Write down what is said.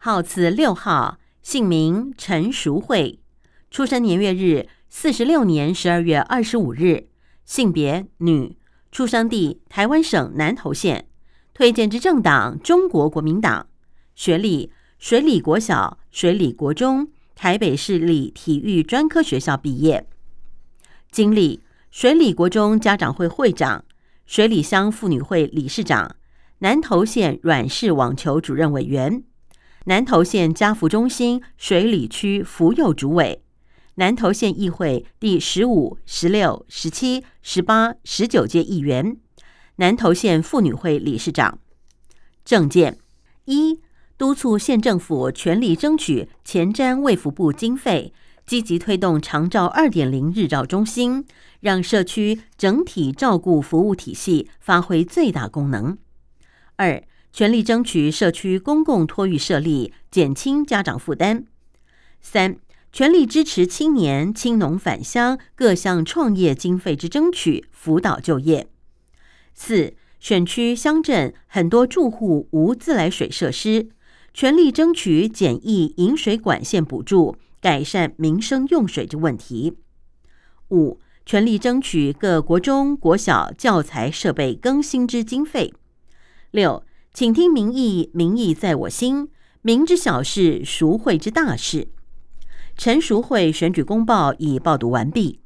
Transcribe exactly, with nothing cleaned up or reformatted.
号次六号，姓名陈淑慧，出生年月日四十六年十二月二十五日，性别女，出生地台湾省南投县，推荐之政党中国国民党，学历水里国小、水里国中、台北市立体育专科学校毕业，经历水里国中家长会会长、水里乡妇女会理事长、南投县软式网球主任委员、南投县家福中心水里区福幼主委、南投县议会第十五、十六、十七、十八、十九届议员、南投县妇女会理事长。政见一，督促县政府全力争取前瞻卫福部经费，积极推动长照 二点零 日照中心，让社区整体照顾服务体系发挥最大功能。二，全力争取社区公共托育设立，减轻家长负担。三，全力支持青年、青农返乡各项创业经费之争取，辅导就业。四，选区乡镇很多住户无自来水设施，全力争取简易饮水管线补助，改善民生用水之问题。五，全力争取各国中、国小教材设备更新之经费。六，请听民意，民意在我心，民之小事，淑慧之大事。陈淑慧选举公报已报读完毕。